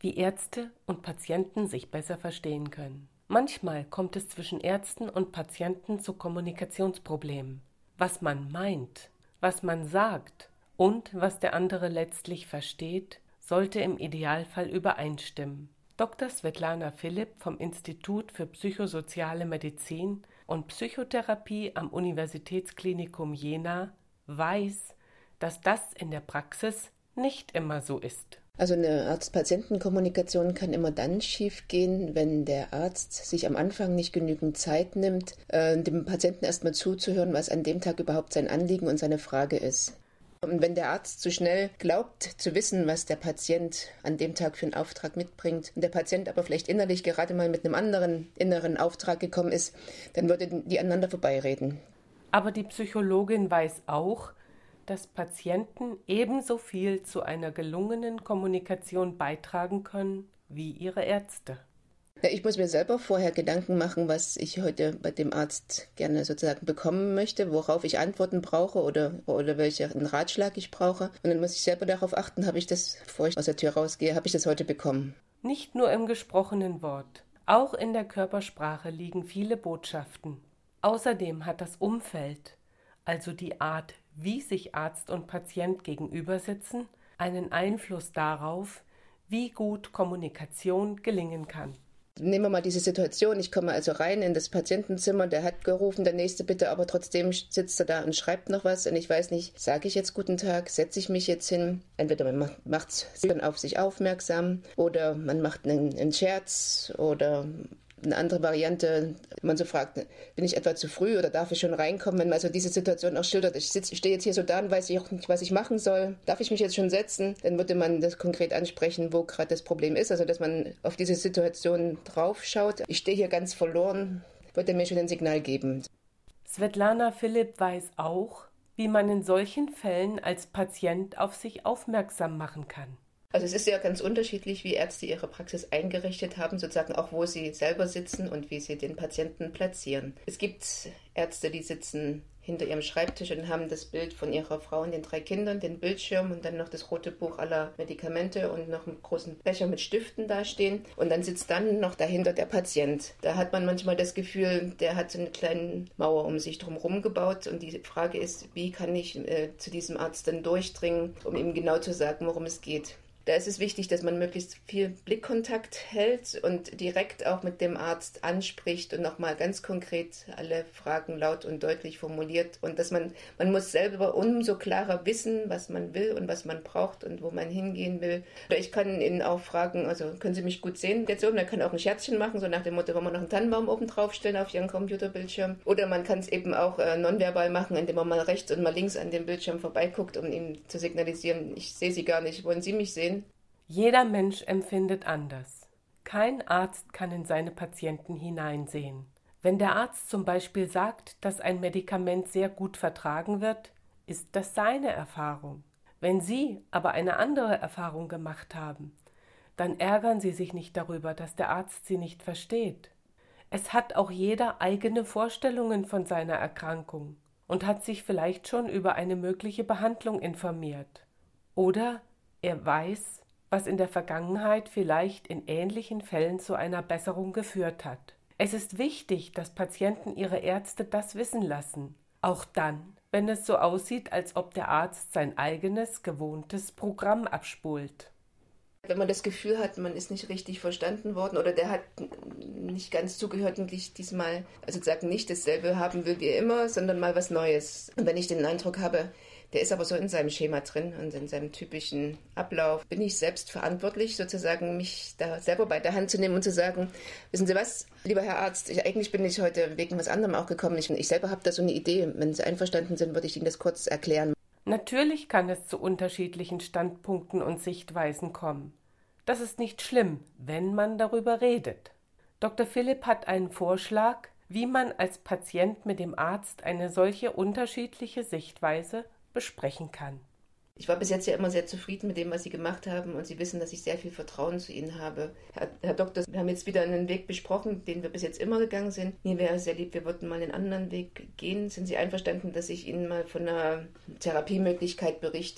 wie Ärzte und Patienten sich besser verstehen können. Manchmal kommt es zwischen Ärzten und Patienten zu Kommunikationsproblemen. Was man meint, was man sagt und was der andere letztlich versteht, sollte im Idealfall übereinstimmen. Dr. Svetlana Philipp vom Institut für Psychosoziale Medizin und Psychotherapie am Universitätsklinikum Jena weiß, dass das in der Praxis nicht immer so ist. Also eine Arzt-Patienten-Kommunikation kann immer dann schiefgehen, wenn der Arzt sich am Anfang nicht genügend Zeit nimmt, dem Patienten erstmal zuzuhören, was an dem Tag überhaupt sein Anliegen und seine Frage ist. Und wenn der Arzt zu schnell glaubt zu wissen, was der Patient an dem Tag für einen Auftrag mitbringt und der Patient aber vielleicht innerlich gerade mal mit einem anderen inneren Auftrag gekommen ist, dann würden die aneinander vorbeireden. Aber die Psychologin weiß auch, dass Patienten ebenso viel zu einer gelungenen Kommunikation beitragen können wie ihre Ärzte. Ich muss mir selber vorher Gedanken machen, was ich heute bei dem Arzt gerne sozusagen bekommen möchte, worauf ich Antworten brauche oder welchen Ratschlag ich brauche. Und dann muss ich selber darauf achten, habe ich das, bevor ich aus der Tür rausgehe, habe ich das heute bekommen. Nicht nur im gesprochenen Wort, auch in der Körpersprache liegen viele Botschaften. Außerdem hat das Umfeld, also die Art, wie sich Arzt und Patient gegenüber sitzen, einen Einfluss darauf, wie gut Kommunikation gelingen kann. Nehmen wir mal diese Situation, ich komme also rein in das Patientenzimmer, der hat gerufen, der Nächste bitte, aber trotzdem sitzt er da und schreibt noch was und ich weiß nicht, sage ich jetzt guten Tag, setze ich mich jetzt hin, entweder man macht es auf sich aufmerksam oder man macht einen Scherz oder eine andere Variante, man so fragt, bin ich etwa zu früh oder darf ich schon reinkommen, wenn man also diese Situation auch schildert, ich stehe jetzt hier so da und weiß ich auch nicht, was ich machen soll, darf ich mich jetzt schon setzen, dann würde man das konkret ansprechen, wo gerade das Problem ist, also dass man auf diese Situation drauf schaut. Ich stehe hier ganz verloren, würde er mir schon ein Signal geben. Svetlana Philipp weiß auch, wie man in solchen Fällen als Patient auf sich aufmerksam machen kann. Also es ist ja ganz unterschiedlich, wie Ärzte ihre Praxis eingerichtet haben, sozusagen auch, wo sie selber sitzen und wie sie den Patienten platzieren. Es gibt Ärzte, die sitzen hinter ihrem Schreibtisch und haben das Bild von ihrer Frau und den 3 Kindern, den Bildschirm und dann noch das rote Buch aller Medikamente und noch einen großen Becher mit Stiften dastehen. Und dann sitzt dann noch dahinter der Patient. Da hat man manchmal das Gefühl, der hat so eine kleine Mauer um sich drumherum gebaut. Und die Frage ist, wie kann ich zu diesem Arzt dann durchdringen, um ihm genau zu sagen, worum es geht. Da ist es wichtig, dass man möglichst viel Blickkontakt hält und direkt auch mit dem Arzt anspricht und nochmal ganz konkret alle Fragen laut und deutlich formuliert. Und dass man muss selber umso klarer wissen, was man will und was man braucht und wo man hingehen will. Oder ich kann ihn auch fragen, also können Sie mich gut sehen jetzt oben? Man kann auch ein Scherzchen machen, so nach dem Motto, wollen wir noch einen Tannenbaum oben draufstellen auf Ihren Computerbildschirm? Oder man kann es eben auch nonverbal machen, indem man mal rechts und mal links an dem Bildschirm vorbeiguckt, um ihm zu signalisieren, ich sehe Sie gar nicht, wollen Sie mich sehen? Jeder Mensch empfindet anders. Kein Arzt kann in seine Patienten hineinsehen. Wenn der Arzt zum Beispiel sagt, dass ein Medikament sehr gut vertragen wird, ist das seine Erfahrung. Wenn Sie aber eine andere Erfahrung gemacht haben, dann ärgern Sie sich nicht darüber, dass der Arzt Sie nicht versteht. Es hat auch jeder eigene Vorstellungen von seiner Erkrankung und hat sich vielleicht schon über eine mögliche Behandlung informiert. Oder er weiß, was in der Vergangenheit vielleicht in ähnlichen Fällen zu einer Besserung geführt hat. Es ist wichtig, dass Patienten ihre Ärzte das wissen lassen, auch dann, wenn es so aussieht, als ob der Arzt sein eigenes, gewohntes Programm abspult. Wenn man das Gefühl hat, man ist nicht richtig verstanden worden oder der hat nicht ganz zugehört und ich diesmal sozusagen nicht dasselbe haben will wie immer, sondern mal was Neues. Und wenn ich den Eindruck habe, der ist aber so in seinem Schema drin und in seinem typischen Ablauf. Bin ich selbst verantwortlich, sozusagen mich da selber bei der Hand zu nehmen und zu sagen, wissen Sie was, lieber Herr Arzt, eigentlich bin ich heute wegen was anderem auch gekommen. Ich selber habe da so eine Idee. Wenn Sie einverstanden sind, würde ich Ihnen das kurz erklären. Natürlich kann es zu unterschiedlichen Standpunkten und Sichtweisen kommen. Das ist nicht schlimm, wenn man darüber redet. Dr. Philipp hat einen Vorschlag, wie man als Patient mit dem Arzt eine solche unterschiedliche Sichtweise besprechen kann. Ich war bis jetzt ja immer sehr zufrieden mit dem, was Sie gemacht haben und Sie wissen, dass ich sehr viel Vertrauen zu Ihnen habe. Herr Doktor, wir haben jetzt wieder einen Weg besprochen, den wir bis jetzt immer gegangen sind. Mir wäre es sehr lieb, wir würden mal einen anderen Weg gehen. Sind Sie einverstanden, dass ich Ihnen mal von einer Therapiemöglichkeit berichte?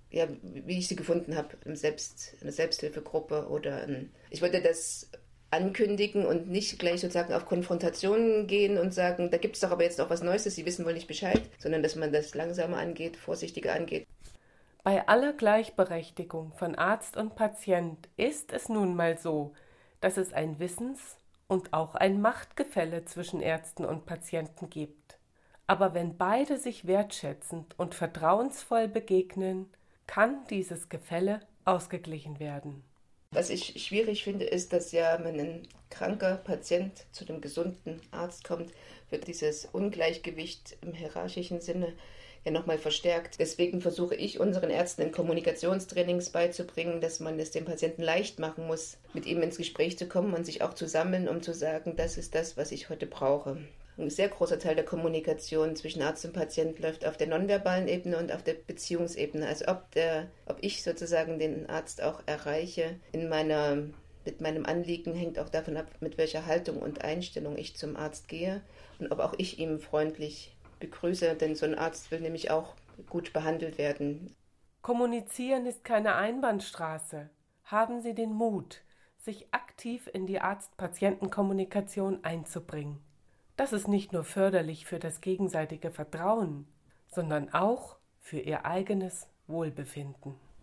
ja, wie ich sie gefunden habe, eine Selbsthilfegruppe ich wollte das ankündigen und nicht gleich sozusagen auf Konfrontationen gehen und sagen, da gibt es doch aber jetzt noch was Neues, Sie wissen wohl nicht Bescheid, sondern dass man das langsamer angeht, vorsichtiger angeht. Bei aller Gleichberechtigung von Arzt und Patient ist es nun mal so, dass es ein Wissens- und auch ein Machtgefälle zwischen Ärzten und Patienten gibt. Aber wenn beide sich wertschätzend und vertrauensvoll begegnen, kann dieses Gefälle ausgeglichen werden. Was ich schwierig finde, ist, dass ja, wenn ein kranker Patient zu einem gesunden Arzt kommt, wird dieses Ungleichgewicht im hierarchischen Sinne ja nochmal verstärkt. Deswegen versuche ich unseren Ärzten in Kommunikationstrainings beizubringen, dass man es dem Patienten leicht machen muss, mit ihm ins Gespräch zu kommen und sich auch zu sammeln, um zu sagen, das ist das, was ich heute brauche. Ein sehr großer Teil der Kommunikation zwischen Arzt und Patient läuft auf der nonverbalen Ebene und auf der Beziehungsebene. Also ob ich sozusagen den Arzt auch erreiche mit meinem Anliegen, hängt auch davon ab, mit welcher Haltung und Einstellung ich zum Arzt gehe und ob auch ich ihm freundlich begrüße, denn so ein Arzt will nämlich auch gut behandelt werden. Kommunizieren ist keine Einbahnstraße. Haben Sie den Mut, sich aktiv in die Arzt-Patienten-Kommunikation einzubringen. Das ist nicht nur förderlich für das gegenseitige Vertrauen, sondern auch für Ihr eigenes Wohlbefinden.